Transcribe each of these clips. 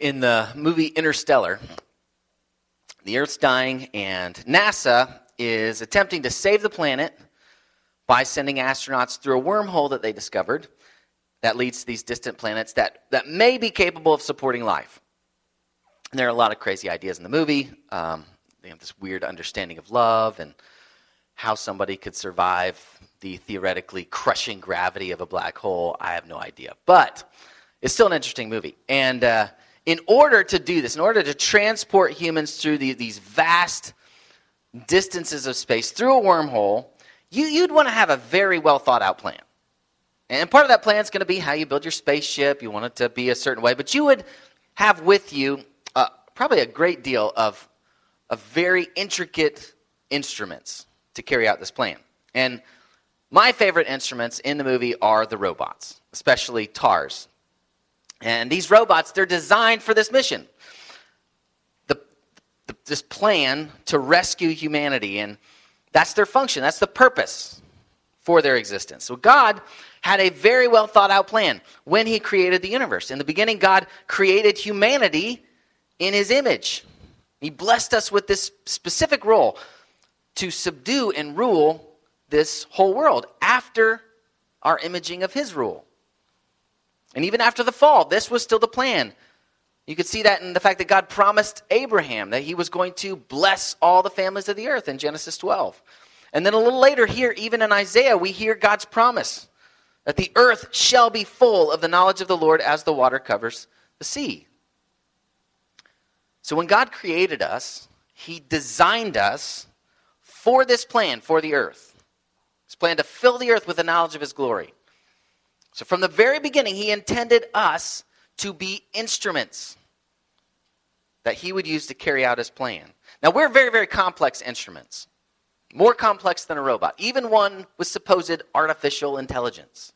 In the movie Interstellar, the Earth's dying, and NASA is attempting to save the planet by sending astronauts through a wormhole that they discovered that leads to these distant planets that may be capable of supporting life. And there are a lot of crazy ideas in the movie. They have this weird understanding of love and how somebody could survive the theoretically crushing gravity of a black hole. I have no idea. But it's still an interesting movie. And in order to do this, in order to transport humans through these vast distances of space through a wormhole, you'd want to have a very well thought out plan. And part of that plan is going to be how you build your spaceship. You want it to be a certain way. But you would have with you probably a great deal of very intricate instruments to carry out this plan. And my favorite instruments in the movie are the robots, especially TARS. And these robots, they're designed for this mission. This plan to rescue humanity. And that's their function. That's the purpose for their existence. So God had a very well thought out plan when he created the universe. In the beginning, God created humanity in his image. He blessed us with this specific role to subdue and rule this whole world after our imaging of his rule. And even after the fall, this was still the plan. You could see that in the fact that God promised Abraham that he was going to bless all the families of the earth in Genesis 12. And then a little later here, even in Isaiah, we hear God's promise that the earth shall be full of the knowledge of the Lord as the water covers the sea. So when God created us, he designed us for this plan, for the earth. His plan to fill the earth with the knowledge of his glory. So from the very beginning, he intended us to be instruments that he would use to carry out his plan. Now, we're very, very complex instruments. More complex than a robot. Even one with supposed artificial intelligence.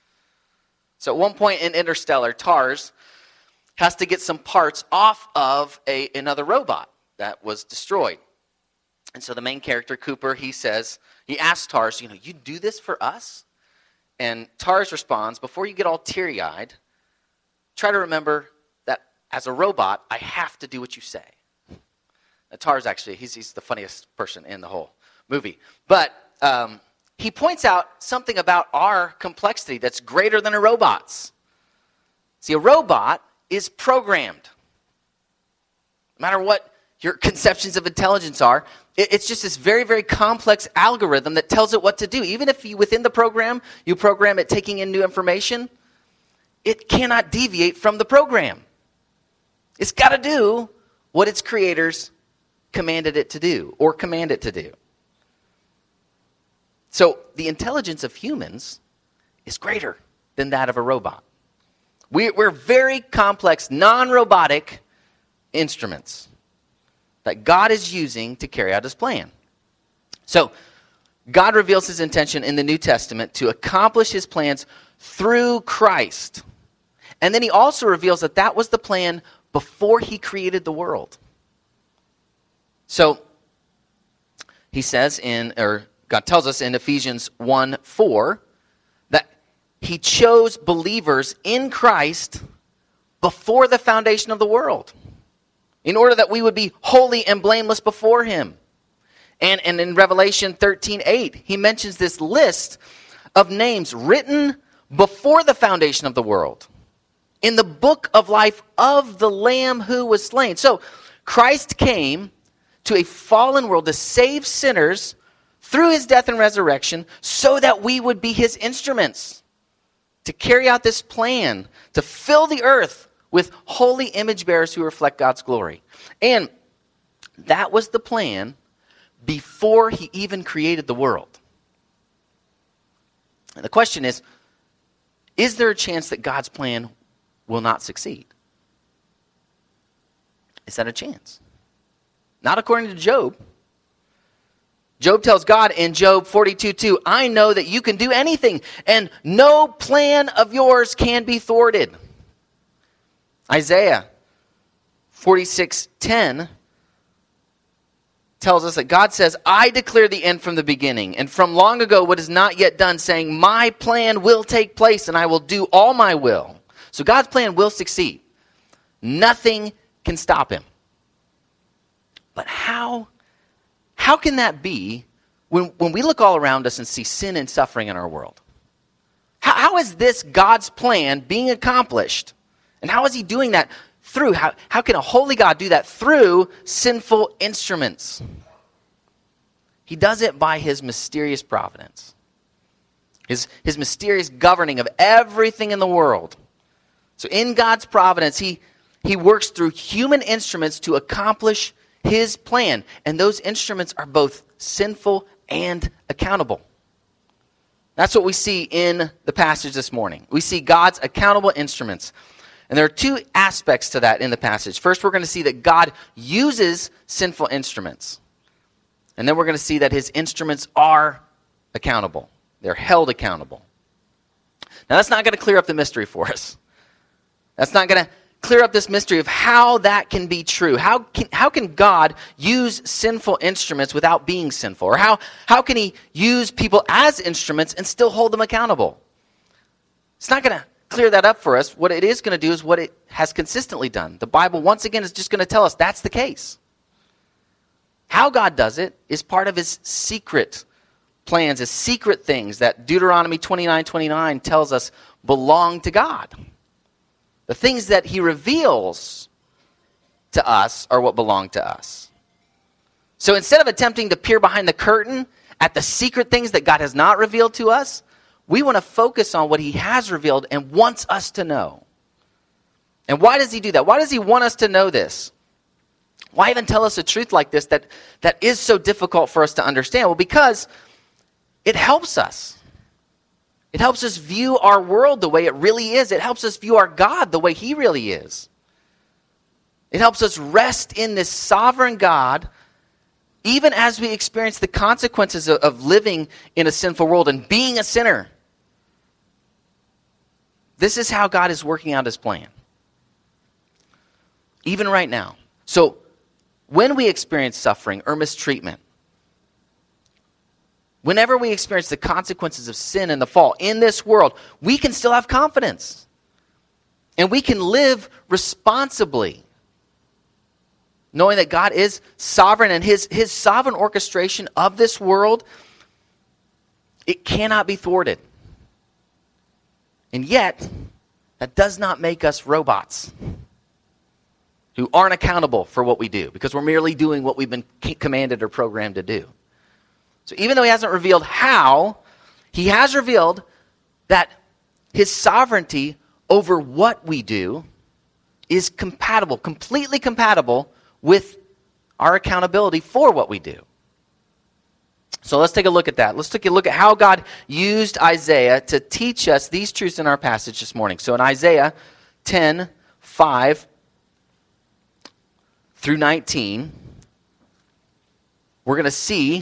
So at one point in Interstellar, TARS has to get some parts off of another robot that was destroyed. And so the main character, Cooper, he asks TARS, you do this for us? And TARS responds, before you get all teary-eyed, try to remember that as a robot, I have to do what you say. Now, TARS actually, he's the funniest person in the whole movie. But he points out something about our complexity that's greater than a robot's. See, a robot is programmed. No matter what your conceptions of intelligence are, it's just this very, very complex algorithm that tells it what to do. Even if within the program, you program it taking in new information, it cannot deviate from the program. It's got to do what its creators commanded it to do or command it to do. So the intelligence of humans is greater than that of a robot. We're very complex, non-robotic instruments that God is using to carry out his plan. So God reveals his intention in the New Testament to accomplish his plans through Christ. And then he also reveals that was the plan before he created the world. So he says God tells us in Ephesians 1:4 that he chose believers in Christ before the foundation of the world, in order that we would be holy and blameless before him. And in Revelation 13:8, he mentions this list of names written before the foundation of the world, in the book of life of the Lamb who was slain. So Christ came to a fallen world to save sinners through his death and resurrection so that we would be his instruments to carry out this plan, to fill the earth with holy image bearers who reflect God's glory. And that was the plan before he even created the world. And the question is there a chance that God's plan will not succeed? Is that a chance? Not according to Job. Job tells God in Job 42:2, I know that you can do anything, and no plan of yours can be thwarted. Isaiah 46:10 tells us that God says, I declare the end from the beginning, and from long ago what is not yet done, saying, my plan will take place, and I will do all my will. So God's plan will succeed. Nothing can stop him. But how can that be when we look all around us and see sin and suffering in our world? How is this God's plan being accomplished? And how is he doing that through? How can a holy God do that through sinful instruments? He does it by his mysterious providence. His mysterious governing of everything in the world. So in God's providence, he works through human instruments to accomplish his plan. And those instruments are both sinful and accountable. That's what we see in the passage this morning. We see God's accountable instruments. And there are two aspects to that in the passage. First, we're going to see that God uses sinful instruments. And then we're going to see that his instruments are accountable. They're held accountable. Now, that's not going to clear up the mystery for us. That's not going to clear up this mystery of how that can be true. How can God use sinful instruments without being sinful? Or how can he use people as instruments and still hold them accountable? It's not going to clear that up for us. What it is going to do is what it has consistently done. The Bible, once again, is just going to tell us that's the case. How God does it is part of his secret plans, his secret things that Deuteronomy 29:29 tells us belong to God. The things that he reveals to us are what belong to us. So instead of attempting to peer behind the curtain at the secret things that God has not revealed to us, we want to focus on what he has revealed and wants us to know. And why does he do that? Why does he want us to know this? Why even tell us a truth like this that is so difficult for us to understand? Well, because it helps us. It helps us view our world the way it really is. It helps us view our God the way he really is. It helps us rest in this sovereign God, even as we experience the consequences of living in a sinful world and being a sinner. This is how God is working out his plan. Even right now. So, when we experience suffering or mistreatment, whenever we experience the consequences of sin and the fall in this world, we can still have confidence. And we can live responsibly, knowing that God is sovereign and his sovereign orchestration of this world, it cannot be thwarted. And yet, that does not make us robots who aren't accountable for what we do, because we're merely doing what we've been commanded or programmed to do. So even though he hasn't revealed how, he has revealed that his sovereignty over what we do is compatible, completely compatible with our accountability for what we do. So let's take a look at that. Let's take a look at how God used Isaiah to teach us these truths in our passage this morning. So in Isaiah 10:5 through 19, we're going to see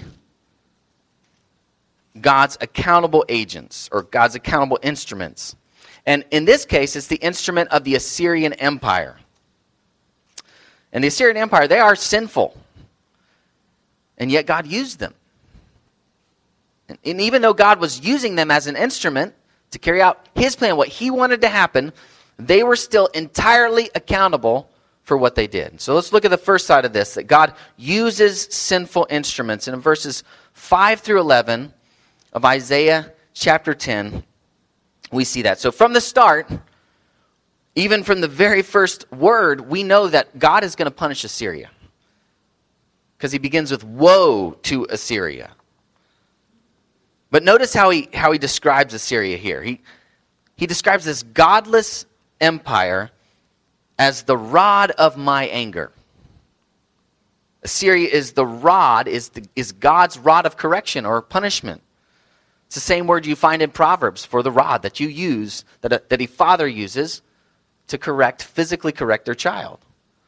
God's accountable agents, or God's accountable instruments. And in this case, it's the instrument of the Assyrian Empire. And the Assyrian Empire, they are sinful. And yet God used them. And even though God was using them as an instrument to carry out his plan, what he wanted to happen, they were still entirely accountable for what they did. So let's look at the first side of this, that God uses sinful instruments. And in verses 5 through 11 of Isaiah chapter 10, we see that. So from the start, even from the very first word, we know that God is going to punish Assyria. Because he begins with, woe to Assyria. But notice how he describes Assyria here. He describes this godless empire as the rod of my anger. Assyria is the rod, is God's rod of correction or punishment. It's the same word you find in Proverbs for the rod that you use, that a father uses to physically correct their child.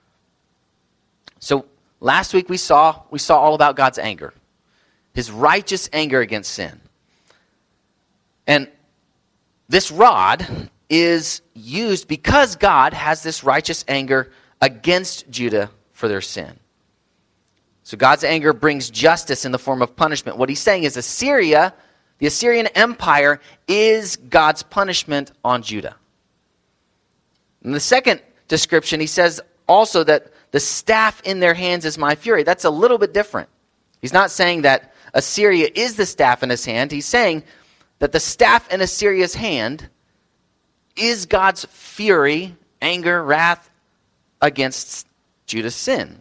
So last week we saw all about God's anger, his righteous anger against sin. And this rod is used because God has this righteous anger against Judah for their sin. So God's anger brings justice in the form of punishment. What he's saying is Assyria, the Assyrian Empire, is God's punishment on Judah. And the second description, he says also that the staff in their hands is my fury. That's a little bit different. He's not saying that Assyria is the staff in his hand. He's saying that the staff in Assyria's hand is God's fury, anger, wrath against Judah's sin.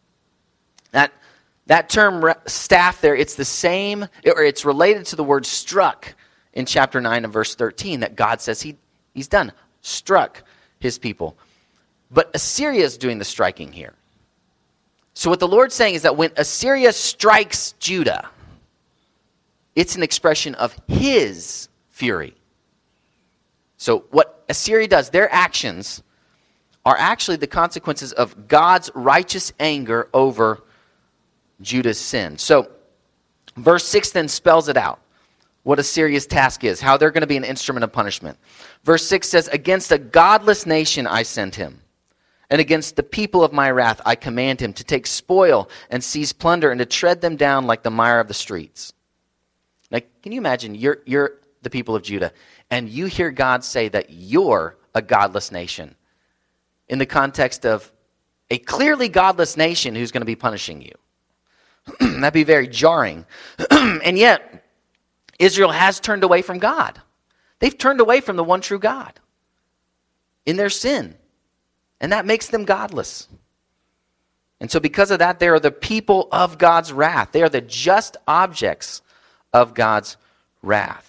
That term staff there, it's the same, or it's related to the word struck in chapter 9 and verse 13 that God says he's done, struck his people. But Assyria is doing the striking here. So what the Lord's saying is that when Assyria strikes Judah, it's an expression of his fury. So what Assyria does, their actions are actually the consequences of God's righteous anger over Judah's sin. So verse 6 then spells it out, what Assyria's task is, how they're going to be an instrument of punishment. Verse 6 says, against a godless nation I sent him, and against the people of my wrath I command him to take spoil and seize plunder and to tread them down like the mire of the streets. Now, can you imagine, you're the people of Judah, and you hear God say that you're a godless nation in the context of a clearly godless nation who's going to be punishing you. That'd be very jarring. And yet, Israel has turned away from God. They've turned away from the one true God in their sin. And that makes them godless. And so because of that, they are the people of God's wrath. They are the just objects of God's wrath.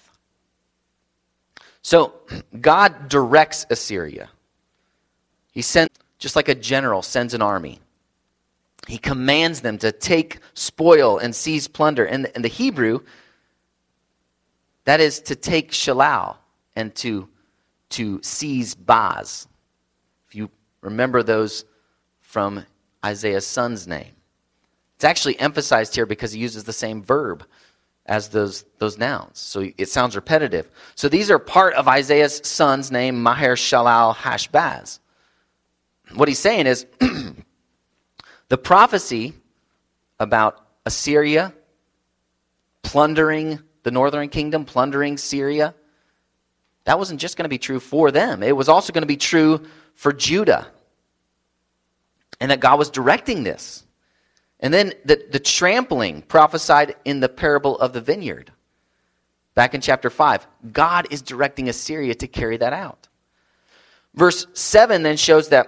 So God directs Assyria. He sent, just like a general sends an army. He commands them to take spoil and seize plunder. In the Hebrew, that is to take shalal and to seize baz. If you remember those from Isaiah's son's name. It's actually emphasized here because he uses the same verb as those nouns. So it sounds repetitive. So these are part of Isaiah's son's name, Maher Shalal Hashbaz. What he's saying is, the prophecy about Assyria plundering the northern kingdom, plundering Syria, that wasn't just going to be true for them. It was also going to be true for Judah. And that God was directing this. And then the trampling prophesied in the parable of the vineyard. Back in chapter 5, God is directing Assyria to carry that out. Verse 7 then shows that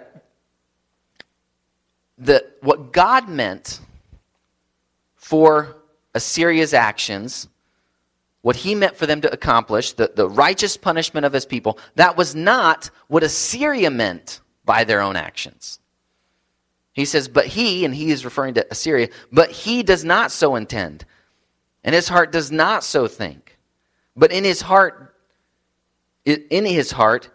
what God meant for Assyria's actions, what he meant for them to accomplish, the righteous punishment of his people, that was not what Assyria meant by their own actions. He says, but he, and he is referring to Assyria, but he does not so intend, and his heart does not so think. But it is in his heart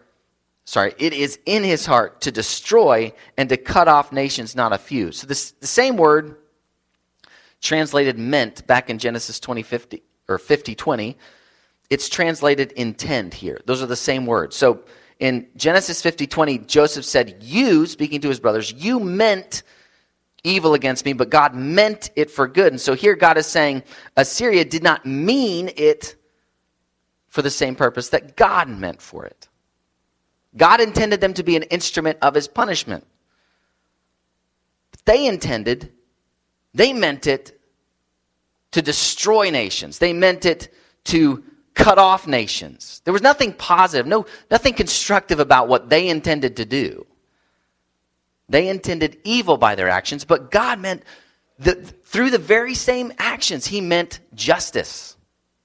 to destroy and to cut off nations, not a few. So the same word translated meant back in Genesis 50:20, it's translated intend here. Those are the same words. So in Genesis 50:20, Joseph said, you, speaking to his brothers, you meant evil against me, but God meant it for good. And so here God is saying Assyria did not mean it for the same purpose that God meant for it. God intended them to be an instrument of his punishment. But they meant it to destroy nations. They meant it to cut off nations. There was nothing positive, nothing constructive about what they intended to do. They intended evil by their actions, but God meant that through the very same actions, he meant justice.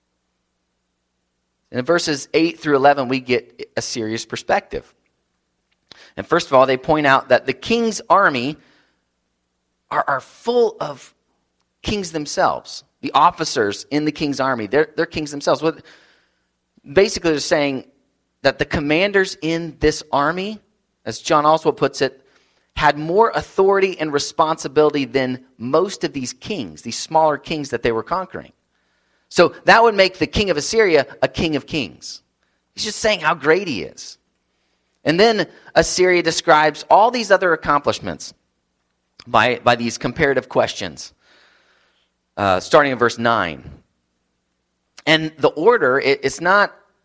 In verses 8 through 11, we get a serious perspective. And first of all, they point out that the king's army are full of kings themselves. The officers in the king's army, they're kings themselves. Basically, they're saying that the commanders in this army, as John Oswald puts it, had more authority and responsibility than most of these kings, these smaller kings that they were conquering. So that would make the king of Assyria a king of kings. He's just saying how great he is. And then Assyria describes all these other accomplishments by these comparative questions, starting in verse 9. And the order, it's not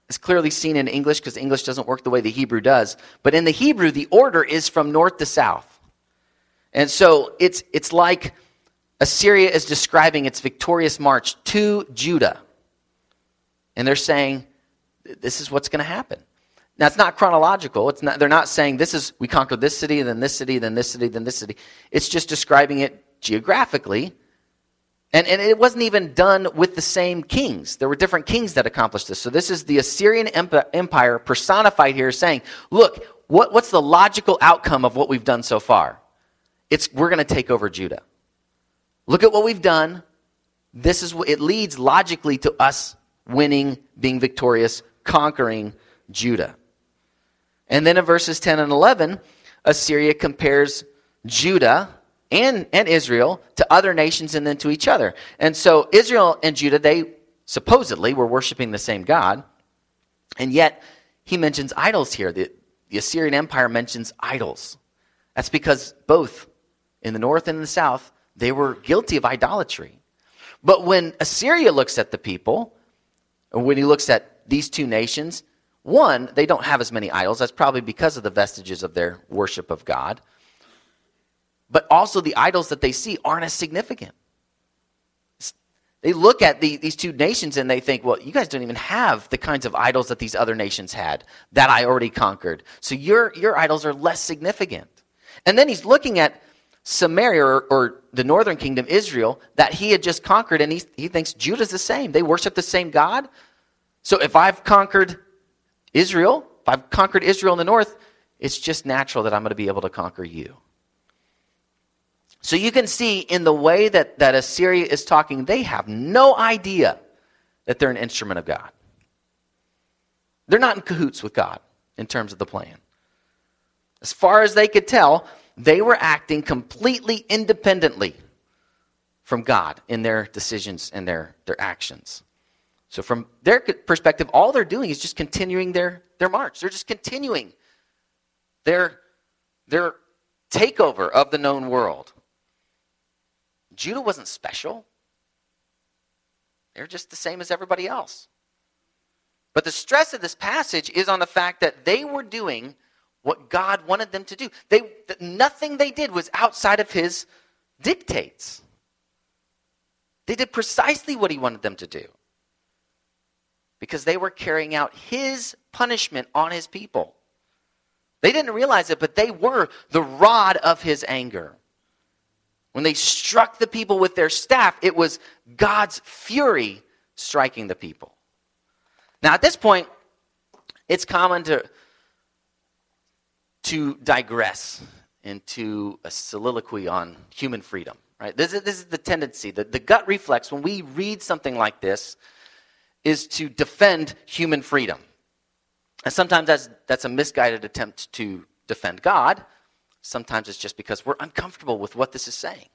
is clearly seen in English because English doesn't work the way the Hebrew does. But in the Hebrew, the order is from north to south. And so it's like Assyria is describing its victorious march to Judah. And they're saying, this is what's going to happen. Now, it's not chronological. They're not saying, we conquered this city, then this city, then this city, then this city. It's just describing it geographically. And it wasn't even done with the same kings. There were different kings that accomplished this. So this is the Assyrian Empire personified here saying, look, what's the logical outcome of what we've done so far? We're going to take over Judah. Look at what we've done. It leads logically to us winning, being victorious, conquering Judah. And then in verses 10 and 11, Assyria compares Judah and Israel to other nations and then to each other. And so Israel and Judah, they supposedly were worshiping the same God. And yet he mentions idols here. The Assyrian Empire mentions idols. That's because both in the north and in the south, they were guilty of idolatry. But when Assyria looks at the people, or when he looks at these two nations, one, they don't have as many idols. That's probably because of the vestiges of their worship of God. But also the idols that they see aren't as significant. They look at these two nations and they think, well, you guys don't even have the kinds of idols that these other nations had that I already conquered. So your idols are less significant. And then he's looking at Samaria, or the northern kingdom, Israel, that he had just conquered, and he thinks Judah's the same. They worship the same God. So if I've conquered Israel in the north, it's just natural that I'm going to be able to conquer you. So you can see in the way that Assyria is talking, they have no idea that they're an instrument of God. They're not in cahoots with God in terms of the plan. As far as they could tell, they were acting completely independently from God in their decisions and their actions. So from their perspective, all they're doing is just continuing their march. They're just continuing their takeover of the known world. Judah wasn't special. They're just the same as everybody else. But the stress of this passage is on the fact that they were doing what God wanted them to do. Nothing they did was outside of his dictates. They did precisely what he wanted them to do, because they were carrying out his punishment on his people. They didn't realize it, but they were the rod of his anger. When they struck the people with their staff, it was God's fury striking the people. Now, at this point, it's common to digress into a soliloquy on human freedom. Right? This is the tendency. The gut reflex when we read something like this is to defend human freedom. And sometimes that's a misguided attempt to defend God. Sometimes it's just because we're uncomfortable with what this is saying.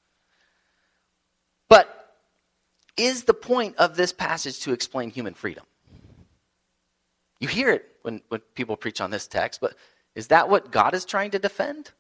But is the point of this passage to explain human freedom? You hear it when people preach on this text, but is that what God is trying to defend?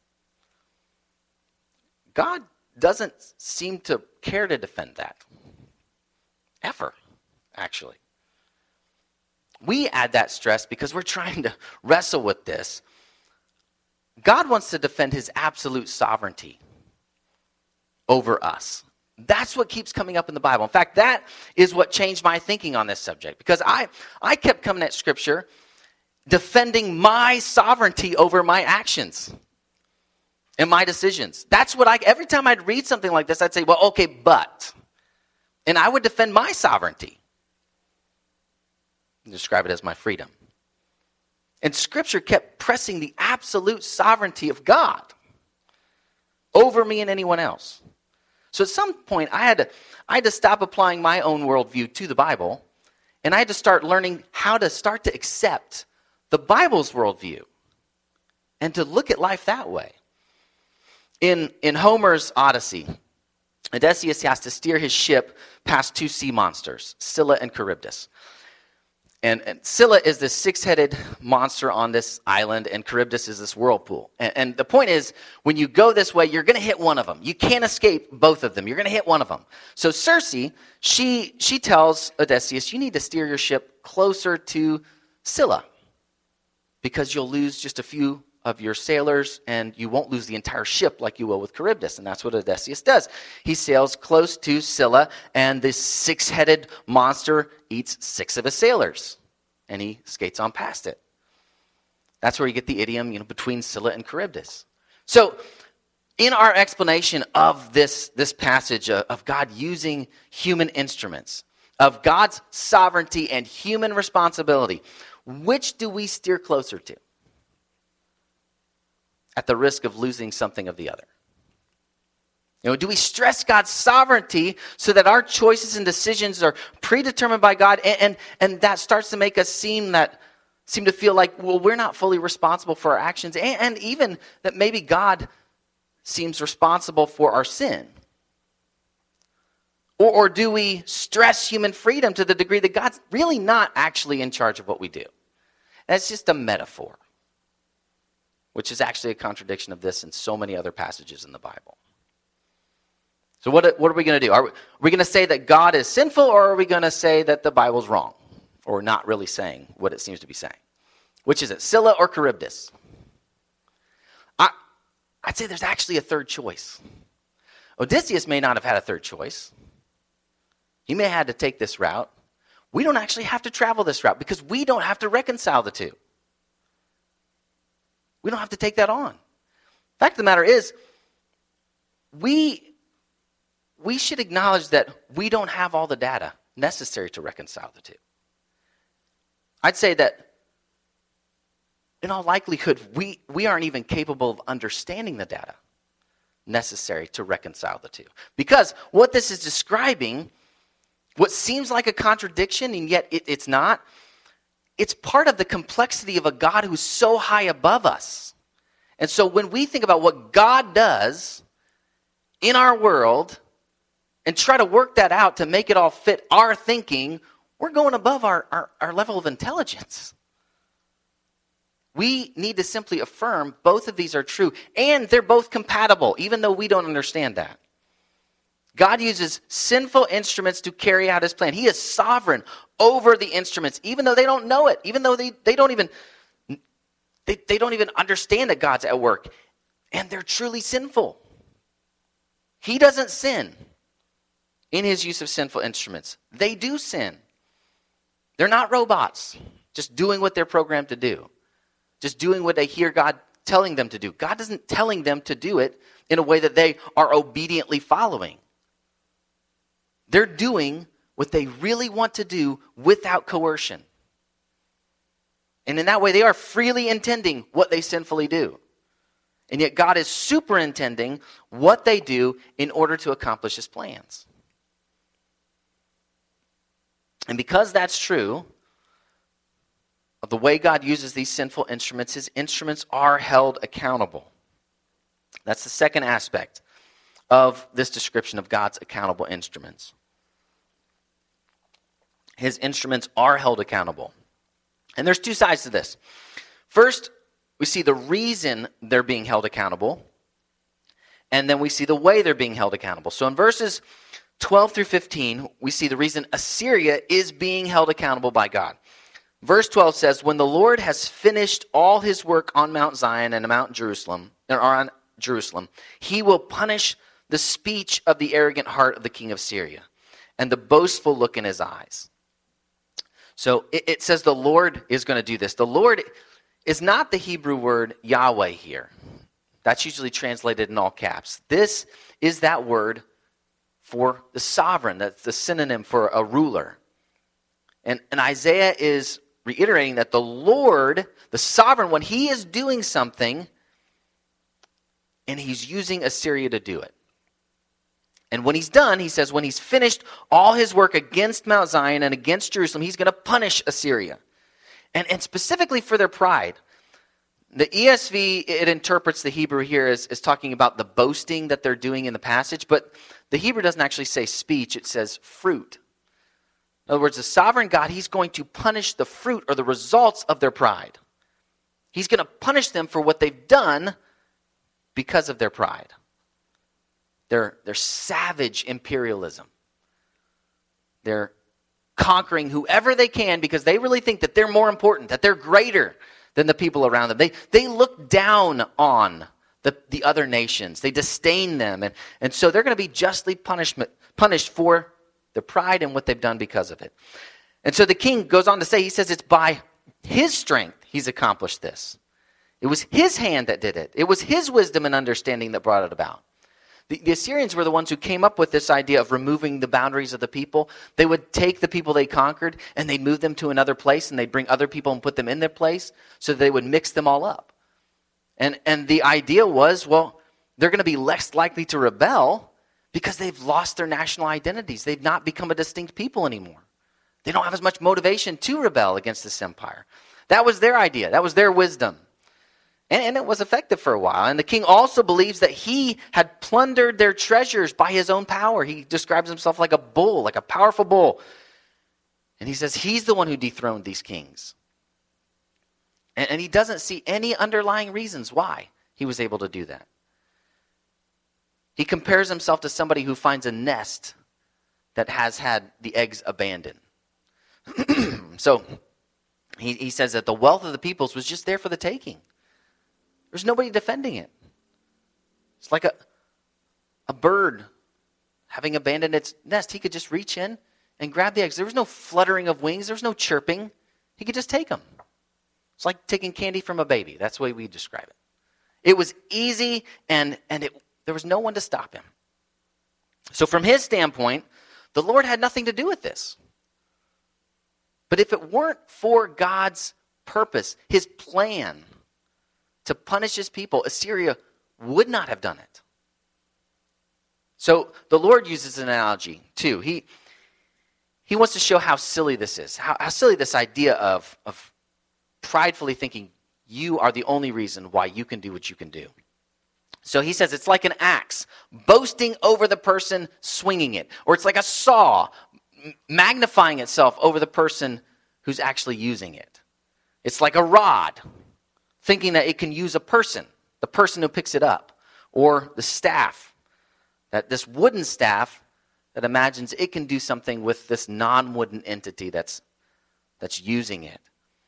God doesn't seem to care to defend that. Ever, actually. We add that stress because we're trying to wrestle with this. God wants to defend his absolute sovereignty over us. That's what keeps coming up in the Bible. In fact, that is what changed my thinking on this subject, because I kept coming at Scripture defending my sovereignty over my actions and my decisions. That's what every time I'd read something like this, I'd say, well, okay, but. And I would defend my sovereignty and describe it as my freedom. And Scripture kept pressing the absolute sovereignty of God over me and anyone else. So at some point, I had to stop applying my own worldview to the Bible, and I had to start learning how to start to accept the Bible's worldview and to look at life that way. In Homer's Odyssey, Odysseus has to steer his ship past two sea monsters, Scylla and Charybdis. And Scylla is this six-headed monster on this island, and Charybdis is this whirlpool. And the point is, when you go this way, you're going to hit one of them. You can't escape both of them. You're going to hit one of them. So Circe, she tells Odysseus, you need to steer your ship closer to Scylla because you'll lose just a few of your sailors, and you won't lose the entire ship like you will with Charybdis. And that's what Odysseus does. He sails close to Scylla, and this six-headed monster eats 6 of his sailors, and he skates on past it. That's where you get the idiom, between Scylla and Charybdis. So in our explanation of this passage of God using human instruments, of God's sovereignty and human responsibility, which do we steer closer to at the risk of losing something of the other? Do we stress God's sovereignty so that our choices and decisions are predetermined by God, and that starts to make us seem to feel like, well, we're not fully responsible for our actions, and even that maybe God seems responsible for our sin? Or do we stress human freedom to the degree that God's really not actually in charge of what we do? That's just a metaphor, which is actually a contradiction of this and so many other passages in the Bible. So what are we going to do? Are we going to say that God is sinful, or are we going to say that the Bible's wrong, or not really saying what it seems to be saying? Which is it, Scylla or Charybdis? I'd say there's actually a third choice. Odysseus may not have had a third choice. He may have had to take this route. We don't actually have to travel this route because we don't have to reconcile the two. We don't have to take that on. Fact of the matter is, we should acknowledge that we don't have all the data necessary to reconcile the two. I'd say that in all likelihood, we aren't even capable of understanding the data necessary to reconcile the two. Because what this is describing, what seems like a contradiction, and yet it's not, it's part of the complexity of a God who's so high above us. And so when we think about what God does in our world and try to work that out to make it all fit our thinking, we're going above our level of intelligence. We need to simply affirm both of these are true, and they're both compatible, even though we don't understand that. God uses sinful instruments to carry out his plan. He is sovereign over the instruments, even though they don't know it, even though they don't even understand that God's at work, and they're truly sinful. He doesn't sin in his use of sinful instruments. They do sin. They're not robots, just doing what they're programmed to do, just doing what they hear God telling them to do. God isn't telling them to do it in a way that they are obediently following. They're doing what they really want to do without coercion. And in that way, they are freely intending what they sinfully do. And yet God is superintending what they do in order to accomplish his plans. And because that's true, of the way God uses these sinful instruments, his instruments are held accountable. That's the second aspect of this description of God's accountable instruments. His instruments are held accountable. And there's two sides to this. First, we see the reason they're being held accountable, and then we see the way they're being held accountable. So in verses 12 through 15, we see the reason Assyria is being held accountable by God. Verse 12 says, when the Lord has finished all his work on Mount Zion and Mount Jerusalem, or on Jerusalem, he will punish the speech of the arrogant heart of the king of Syria and the boastful look in his eyes. So it says the Lord is going to do this. The Lord is not the Hebrew word Yahweh here. That's usually translated in all caps. This is that word for the sovereign. That's the synonym for a ruler. And Isaiah is reiterating that the Lord, the sovereign one, he is doing something, and he's using Assyria to do it. And when he's done, he says, when he's finished all his work against Mount Zion and against Jerusalem, he's going to punish Assyria. And specifically for their pride. The ESV, it interprets the Hebrew here as talking about the boasting that they're doing in the passage, but the Hebrew doesn't actually say speech, it says fruit. In other words, the sovereign God, he's going to punish the fruit or the results of their pride. He's going to punish them for what they've done because of their pride. Their savage imperialism. They're conquering whoever they can because they really think that they're more important, that they're greater than the people around them. They look down on the other nations. They disdain them. And so they're going to be justly punished for their pride and what they've done because of it. And so the king goes on to say, he says it's by his strength he's accomplished this. It was his hand that did it. It was his wisdom and understanding that brought it about. The Assyrians were the ones who came up with this idea of removing the boundaries of the people. They would take the people they conquered and they'd move them to another place and they'd bring other people and put them in their place so that they would mix them all up. And the idea was, well, they're going to be less likely to rebel because they've lost their national identities. They've not become a distinct people anymore. They don't have as much motivation to rebel against this empire. That was their idea. That was their wisdom. And it was effective for a while. And the king also believes that he had plundered their treasures by his own power. He describes himself like a bull, like a powerful bull. And he says he's the one who dethroned these kings. And he doesn't see any underlying reasons why he was able to do that. He compares himself to somebody who finds a nest that has had the eggs abandoned. So he says that the wealth of the peoples was just there for the taking. There's nobody defending it. It's like a bird having abandoned its nest. He could just reach in and grab the eggs. There was no fluttering of wings. There was no chirping. He could just take them. It's like taking candy from a baby. That's the way we describe it. It was easy and there was no one to stop him. So from his standpoint, the Lord had nothing to do with this. But if it weren't for God's purpose, his plan to punish his people, Assyria would not have done it. So the Lord uses an analogy too. He wants to show how silly this is, how silly this idea of pridefully thinking you are the only reason why you can do what you can do. So he says it's like an axe boasting over the person swinging it, or it's like a saw magnifying itself over the person who's actually using it. It's like a rod thinking that it can use a person, the person who picks it up, or the staff, that this wooden staff that imagines it can do something with this non-wooden entity that's using it.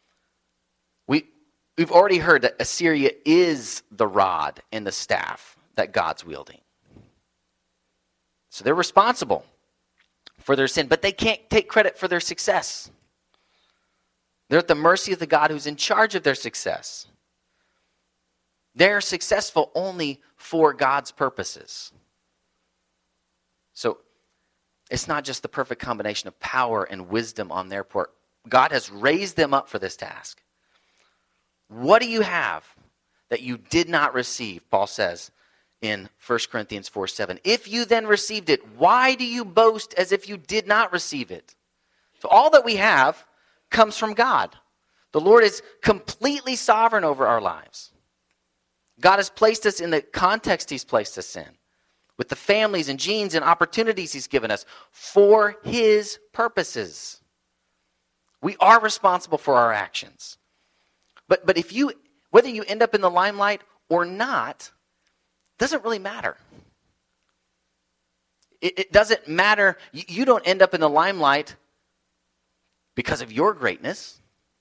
We've already heard that Assyria is the rod and the staff that God's wielding. So they're responsible for their sin, but they can't take credit for their success. They're at the mercy of the God who's in charge of their success. They're successful only for God's purposes. So it's not just the perfect combination of power and wisdom on their part. God has raised them up for this task. What do you have that you did not receive? Paul says in 1 Corinthians 4:7. If you then received it, why do you boast as if you did not receive it? So all that we have comes from God. The Lord is completely sovereign over our lives. God has placed us in the context he's placed us in, with the families and genes and opportunities he's given us for his purposes. We are responsible for our actions. But whether you end up in the limelight or not, doesn't really matter. It doesn't matter. You don't end up in the limelight because of your greatness.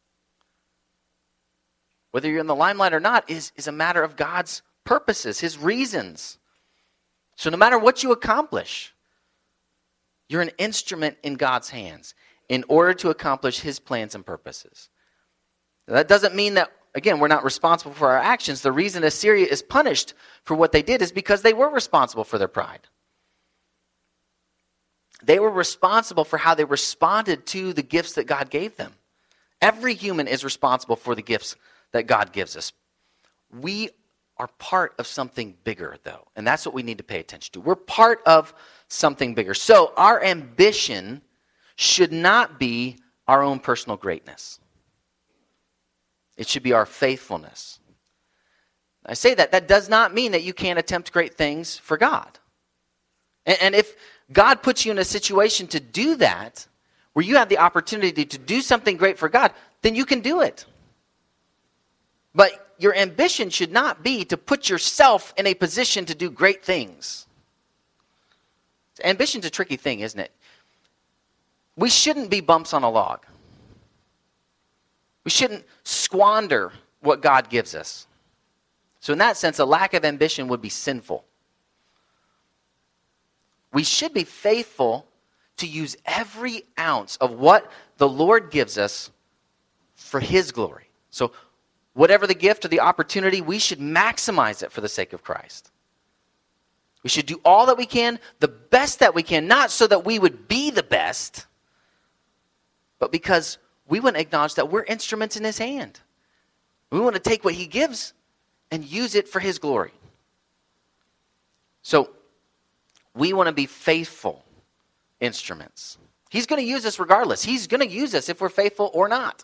Whether you're in the limelight or not is a matter of God's purposes, his reasons. So no matter what you accomplish, you're an instrument in God's hands in order to accomplish his plans and purposes. That doesn't mean that, again, we're not responsible for our actions. The reason Assyria is punished for what they did is because they were responsible for their pride. They were responsible for how they responded to the gifts that God gave them. Every human is responsible for the gifts that God gives us. We are part of something bigger, though, and that's what we need to pay attention to. We're part of something bigger. So our ambition should not be our own personal greatness. It should be our faithfulness. I say that does not mean that you can't attempt great things for God. And if God puts you in a situation to do that, where you have the opportunity to do something great for God, then you can do it. But your ambition should not be to put yourself in a position to do great things. Ambition's a tricky thing, isn't it? We shouldn't be bumps on a log. We shouldn't squander what God gives us. So in that sense, a lack of ambition would be sinful. We should be faithful to use every ounce of what the Lord gives us for His glory. So whatever the gift or the opportunity, we should maximize it for the sake of Christ. We should do all that we can, the best that we can, not so that we would be the best, but because we want to acknowledge that we're instruments in His hand. We want to take what He gives and use it for His glory. So, we want to be faithful instruments. He's going to use us regardless. He's going to use us if we're faithful or not.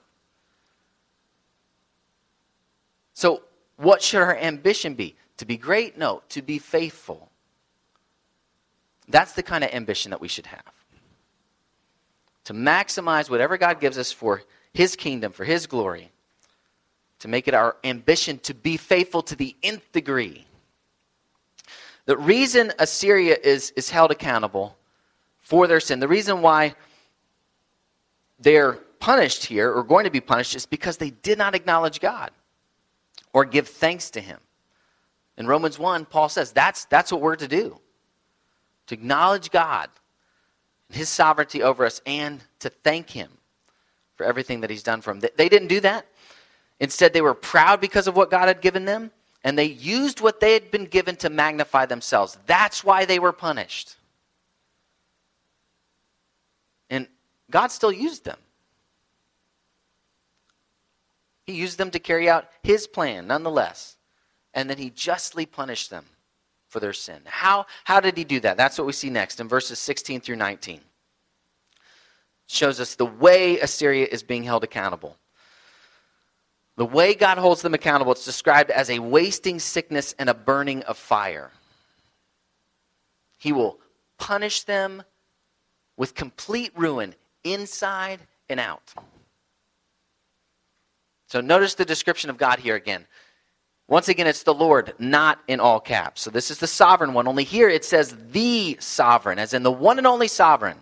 So, what should our ambition be? To be great? No, to be faithful. That's the kind of ambition that we should have. To maximize whatever God gives us for His kingdom, for His glory. To make it our ambition to be faithful to the nth degree. The reason Assyria is held accountable for their sin, the reason why they're punished here, or going to be punished, is because they did not acknowledge God or give thanks to Him. In Romans 1, Paul says that's what we're to do. To acknowledge God and His sovereignty over us and to thank Him for everything that He's done for them. They didn't do that. Instead, they were proud because of what God had given them, and they used what they had been given to magnify themselves. That's why they were punished. And God still used them. He used them to carry out His plan, nonetheless. And then He justly punished them for their sin. How did He do that? That's what we see next in verses 16 through 19. It shows us the way Assyria is being held accountable. The way God holds them accountable, it's described as a wasting sickness and a burning of fire. He will punish them with complete ruin, inside and out. So notice the description of God here again. Once again, it's the Lord, not in all caps. So this is the sovereign one. Only here it says the sovereign, as in the one and only sovereign.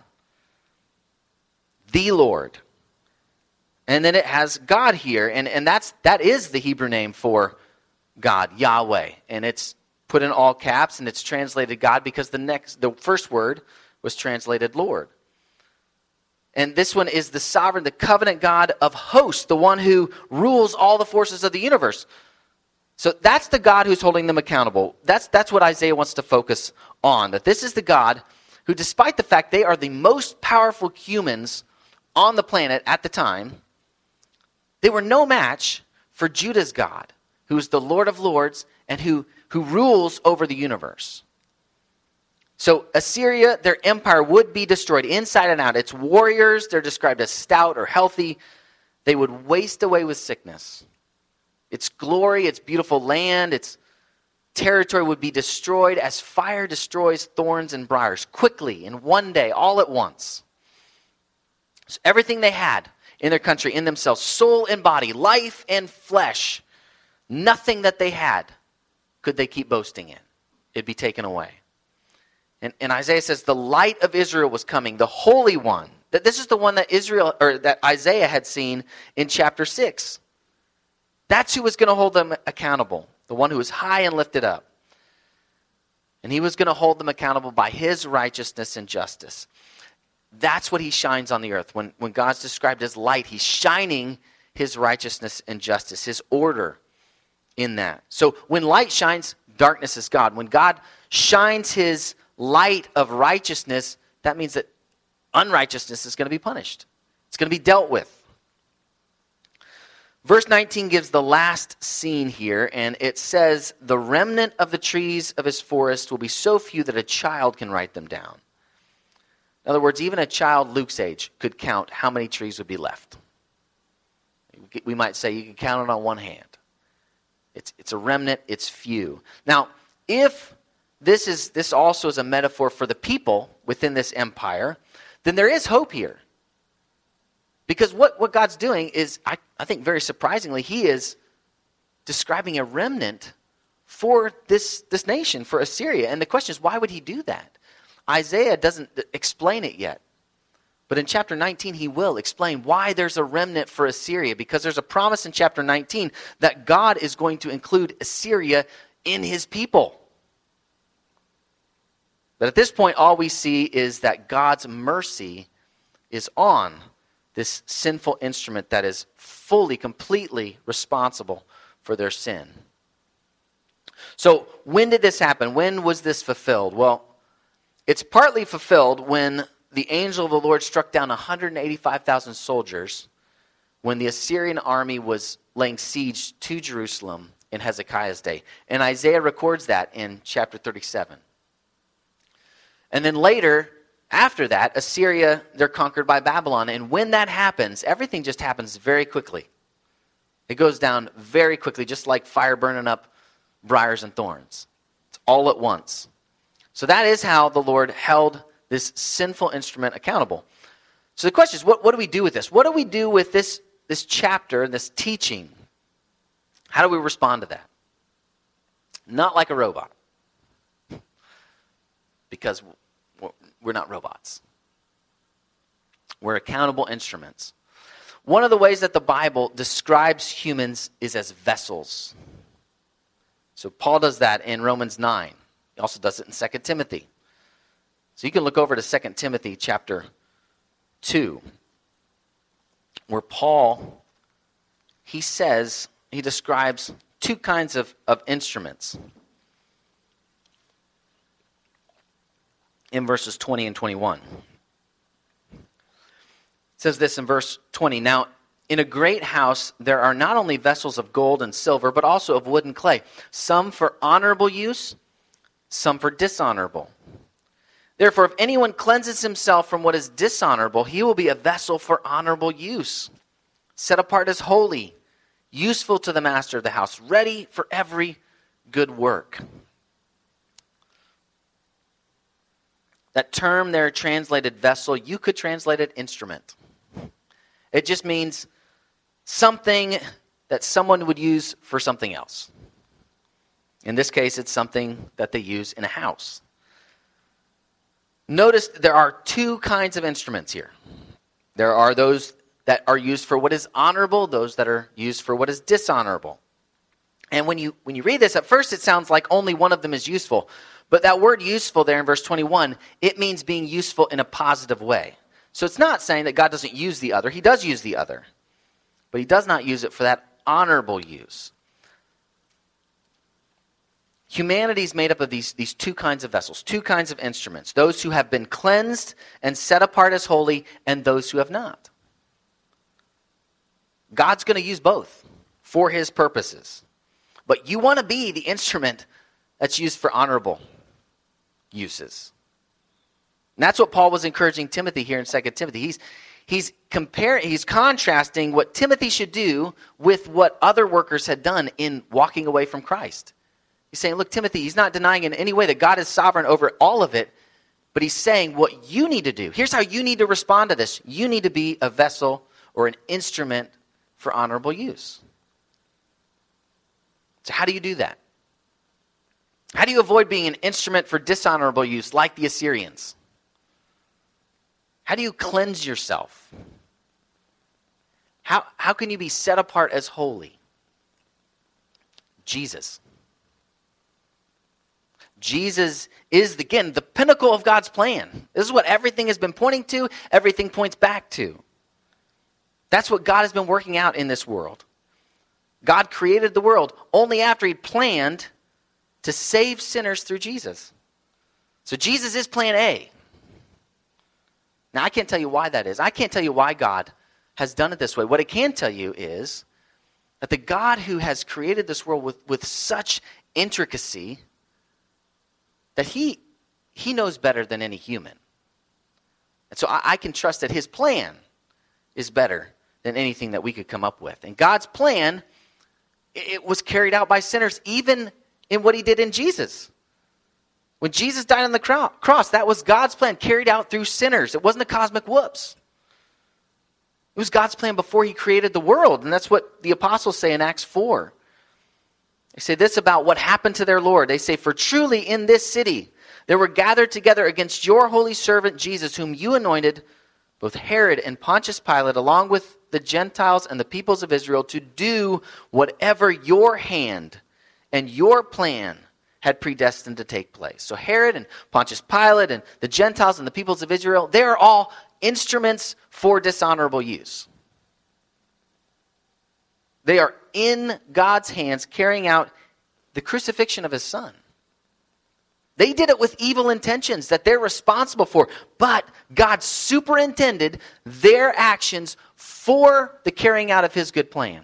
The Lord. And then it has God here, and that is the Hebrew name for God, Yahweh. And it's put in all caps, and it's translated God because the first word was translated Lord. And this one is the sovereign, the covenant God of hosts, the one who rules all the forces of the universe. So that's the God who's holding them accountable. That's what Isaiah wants to focus on, that this is the God who, despite the fact they are the most powerful humans on the planet at the time, they were no match for Judah's God, who is the Lord of Lords and who rules over the universe. So Assyria, their empire would be destroyed inside and out. Its warriors, they're described as stout or healthy. They would waste away with sickness. Its glory, its beautiful land, its territory would be destroyed as fire destroys thorns and briars, quickly, in one day, all at once. So everything they had in their country, in themselves, soul and body, life and flesh, nothing that they had could they keep boasting in. It'd be taken away. And Isaiah says the light of Israel was coming, the Holy One. That this is the one that that Isaiah had seen in chapter 6. That's who was going to hold them accountable, the one who was high and lifted up. And He was going to hold them accountable by His righteousness and justice. That's what He shines on the earth. When God's described as light, He's shining His righteousness and justice, His order in that. So when light shines, darkness is God. When God shines His light of righteousness, that means that unrighteousness is going to be punished. It's going to be dealt with. Verse 19 gives the last scene here, and it says, the remnant of the trees of His forest will be so few that a child can write them down. In other words, even a child Luke's age could count how many trees would be left. We might say you can count it on one hand. It's a remnant, it's few. Now, if this also is a metaphor for the people within this empire, then there is hope here. Because what God's doing is, I think very surprisingly, he is describing a remnant for this nation, for Assyria. And the question is, why would he do that? Isaiah doesn't explain it yet. But in chapter 19, he will explain why there's a remnant for Assyria, because there's a promise in chapter 19 that God is going to include Assyria in his people. But at this point, all we see is that God's mercy is on this sinful instrument that is fully, completely responsible for their sin. So when did this happen? When was this fulfilled? Well, it's partly fulfilled when the angel of the Lord struck down 185,000 soldiers when the Assyrian army was laying siege to Jerusalem in Hezekiah's day. And Isaiah records that in chapter 37. And then later, after that, Assyria, they're conquered by Babylon. And when that happens, everything just happens very quickly. It goes down very quickly, just like fire burning up briars and thorns. It's all at once. So that is how the Lord held this sinful instrument accountable. So the question is, what do we do with this? What do we do with this chapter, this teaching? How do we respond to that? Not like a robot. Because we're not robots. We're accountable instruments. One of the ways that the Bible describes humans is as vessels. So Paul does that in Romans 9. He also does it in 2 Timothy. So you can look over to 2 Timothy chapter 2, where Paul, he describes two kinds of instruments in verses 20 and 21. It says this in verse 20, "Now in a great house there are not only vessels of gold and silver, but also of wood and clay, some for honorable use, some for dishonorable. Therefore, if anyone cleanses himself from what is dishonorable, he will be a vessel for honorable use, set apart as holy, useful to the master of the house, ready for every good work." That term there, translated vessel, you could translate it instrument. It just means something that someone would use for something else. In this case, it's something that they use in a house. Notice there are two kinds of instruments here. There are those that are used for what is honorable, those that are used for what is dishonorable. And when you read this, at first it sounds like only one of them is useful. But that word useful there in verse 21, it means being useful in a positive way. So it's not saying that God doesn't use the other. He does use the other. But he does not use it for that honorable use. Humanity is made up of these two kinds of vessels, two kinds of instruments. Those who have been cleansed and set apart as holy, and those who have not. God's going to use both for his purposes. But you want to be the instrument that's used for honorable uses. And that's what Paul was encouraging Timothy here in 2 Timothy. He's contrasting what Timothy should do with what other workers had done in walking away from Christ. He's saying, look, Timothy, he's not denying in any way that God is sovereign over all of it, but he's saying what you need to do. Here's how you need to respond to this. You need to be a vessel or an instrument for honorable use. So how do you do that? How do you avoid being an instrument for dishonorable use like the Assyrians? How do you cleanse yourself? How can you be set apart as holy? Jesus. Jesus is, again, the pinnacle of God's plan. This is what everything has been pointing to. Everything points back to. That's what God has been working out in this world. God created the world only after he planned to save sinners through Jesus. So Jesus is plan A. Now, I can't tell you why that is. I can't tell you why God has done it this way. What I can tell you is that the God who has created this world with such intricacy, that he knows better than any human. And so I can trust that his plan is better than anything that we could come up with. And God's plan, it was carried out by sinners, even in what he did in Jesus. When Jesus died on the cross, that was God's plan, carried out through sinners. It wasn't a cosmic whoops. It was God's plan before he created the world. And that's what the apostles say in Acts 4. They say this about what happened to their Lord. They say, "For truly in this city there were gathered together against your holy servant Jesus, whom you anointed, both Herod and Pontius Pilate, along with the Gentiles and the peoples of Israel, to do whatever your hand and your plan had predestined to take place." So Herod and Pontius Pilate and the Gentiles and the peoples of Israel, they're all instruments for dishonorable use. They are in God's hands carrying out the crucifixion of his son. They did it with evil intentions that they're responsible for, but God superintended their actions for the carrying out of his good plan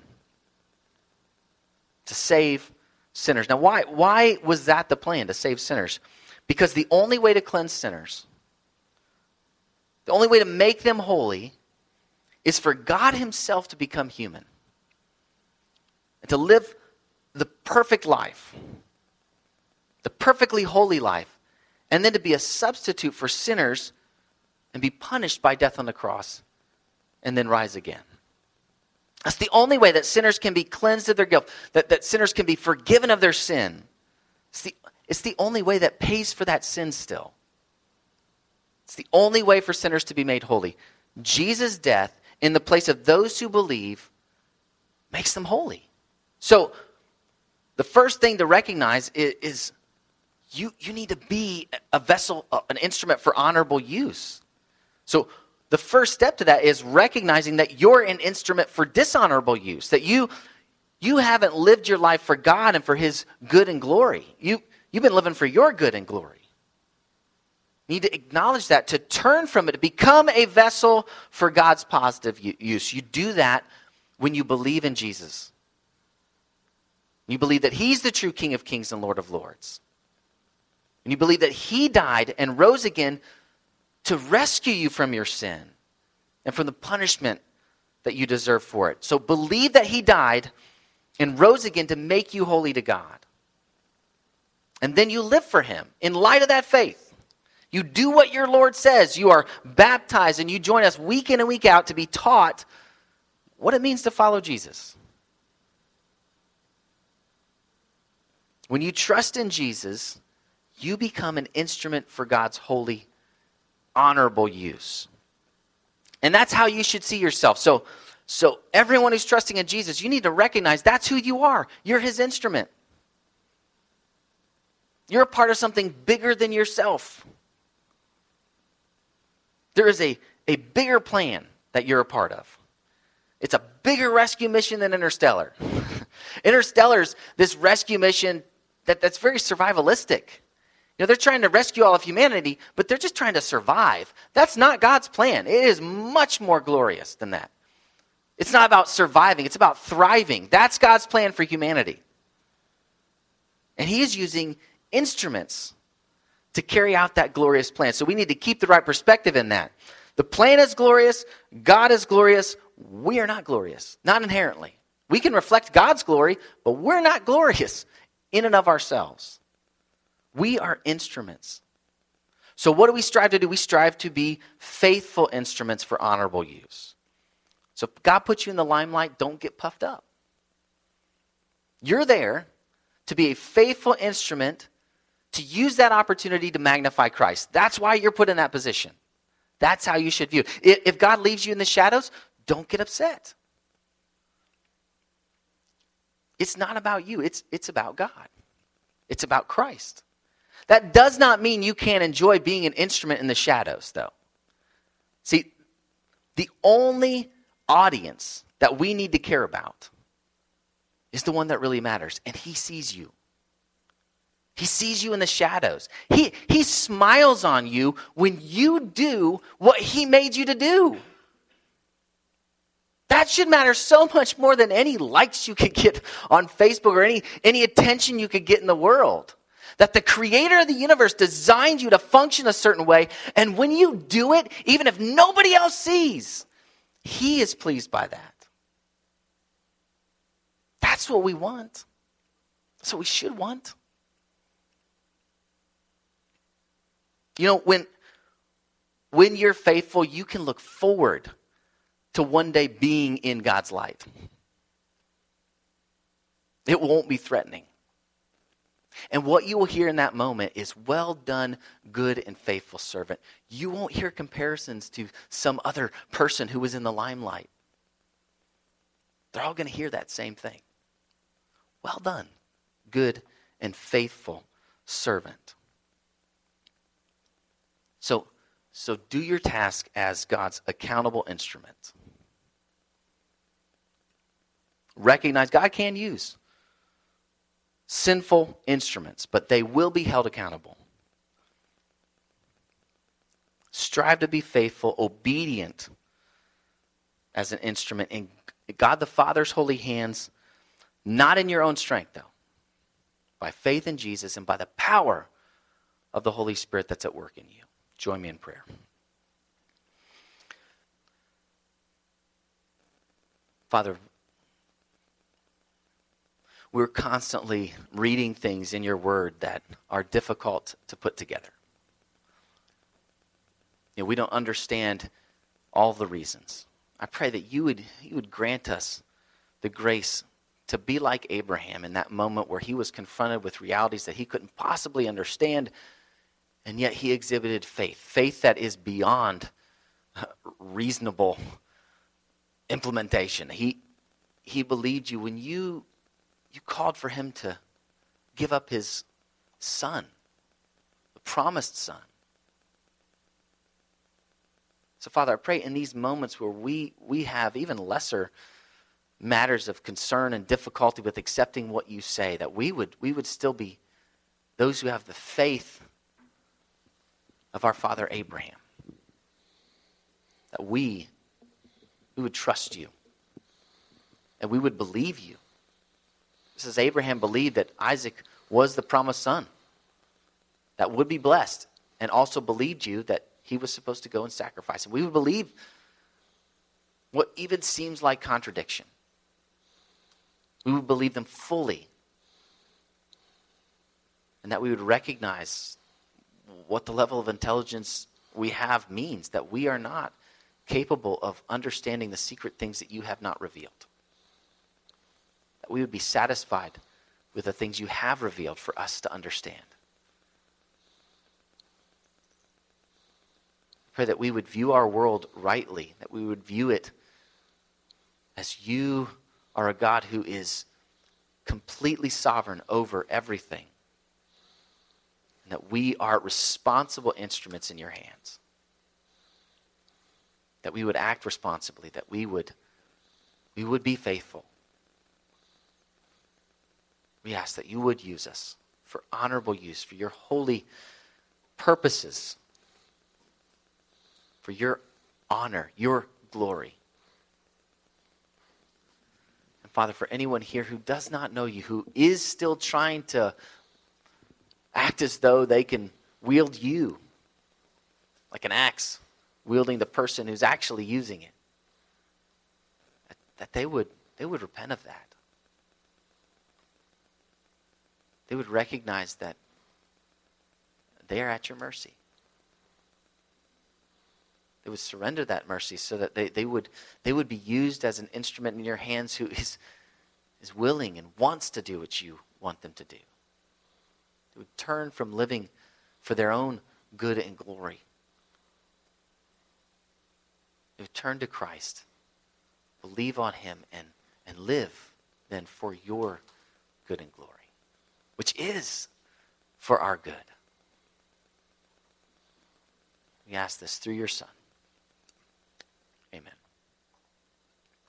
to save sinners. Now, why was that the plan, to save sinners? Because the only way to cleanse sinners, the only way to make them holy, is for God himself to become human and to live the perfect life, the perfectly holy life, and then to be a substitute for sinners and be punished by death on the cross and then rise again. That's the only way that sinners can be cleansed of their guilt, that sinners can be forgiven of their sin. It's the only way that pays for that sin still. It's the only way for sinners to be made holy. Jesus' death in the place of those who believe makes them holy. So the first thing to recognize is you need to be a vessel, an instrument for honorable use. So the first step to that is recognizing that you're an instrument for dishonorable use, that you haven't lived your life for God and for his good and glory. You've been living for your good and glory. You need to acknowledge that, to turn from it, to become a vessel for God's positive use. You do that when you believe in Jesus. You believe that he's the true King of Kings and Lord of Lords. And you believe that he died and rose again to rescue you from your sin and from the punishment that you deserve for it. So believe that he died and rose again to make you holy to God. And then you live for him in light of that faith. You do what your Lord says. You are baptized and you join us week in and week out to be taught what it means to follow Jesus. When you trust in Jesus, you become an instrument for God's holy, honorable use. And that's how you should see yourself. So everyone who's trusting in Jesus, you need to recognize that's who you are. You're his instrument. You're a part of something bigger than yourself. There is a bigger plan that you're a part of. It's a bigger rescue mission than Interstellar. Interstellar's this rescue mission that's very survivalistic. You know, they're trying to rescue all of humanity, but they're just trying to survive. That's not God's plan. It is much more glorious than that. It's not about surviving. It's about thriving. That's God's plan for humanity. And he is using instruments to carry out that glorious plan. So we need to keep the right perspective in that. The plan is glorious. God is glorious. We are not glorious. Not inherently. We can reflect God's glory, but we're not glorious in and of ourselves. We are instruments. So what do we strive to do? We strive to be faithful instruments for honorable use. So if God puts you in the limelight, don't get puffed up. You're there to be a faithful instrument, to use that opportunity to magnify Christ. That's why you're put in that position. That's how you should view it. If God leaves you in the shadows, don't get upset. It's not about you. It's about God. It's about Christ. That does not mean you can't enjoy being an instrument in the shadows, though. See, the only audience that we need to care about is the one that really matters, and he sees you. He sees you in the shadows. He smiles on you when you do what he made you to do. That should matter so much more than any likes you could get on Facebook or any attention you could get in the world. That the creator of the universe designed you to function a certain way, and when you do it, even if nobody else sees, he is pleased by that. That's what we want. That's what we should want. You know, when you're faithful, you can look forward to one day being in God's light. It won't be threatening. And what you will hear in that moment is, well done, good and faithful servant. You won't hear comparisons to some other person who was in the limelight. They're all going to hear that same thing. Well done, good and faithful servant. So do your task as God's accountable instrument. Recognize God can use sinful instruments, but they will be held accountable. Strive to be faithful, obedient as an instrument in God the Father's holy hands, not in your own strength, though, by faith in Jesus and by the power of the Holy Spirit that's at work in you. Join me in prayer. Father, we're constantly reading things in your word that are difficult to put together. We don't understand all the reasons. I pray that you would grant us the grace to be like Abraham in that moment where he was confronted with realities that he couldn't possibly understand, and yet he exhibited faith. Faith that is beyond reasonable implementation. He believed you when you called for him to give up his son, the promised son. So, Father, I pray in these moments where we have even lesser matters of concern and difficulty with accepting what you say, that we would still be those who have the faith of our father Abraham. That we would trust you. And we would believe you. This is Abraham believed that Isaac was the promised son that would be blessed, and also believed you that he was supposed to go and sacrifice. And we would believe what even seems like contradiction. We would believe them fully. And that we would recognize what the level of intelligence we have means, that we are not capable of understanding the secret things that you have not revealed. That we would be satisfied with the things you have revealed for us to understand. Pray that we would view our world rightly, that we would view it as you are a God who is completely sovereign over everything, and that we are responsible instruments in your hands. That we would act responsibly, that we would be faithful. We ask that you would use us for honorable use, for your holy purposes, for your honor, your glory. And Father, for anyone here who does not know you, who is still trying to act as though they can wield you like an axe, wielding the person who's actually using it, that they would repent of that. They would recognize that they are at your mercy. They would surrender that mercy so that they would be used as an instrument in your hands who is willing and wants to do what you want them to do. They would turn from living for their own good and glory. They would turn to Christ, believe on him, and live then for your good and glory, which is for our good. We ask this through your Son.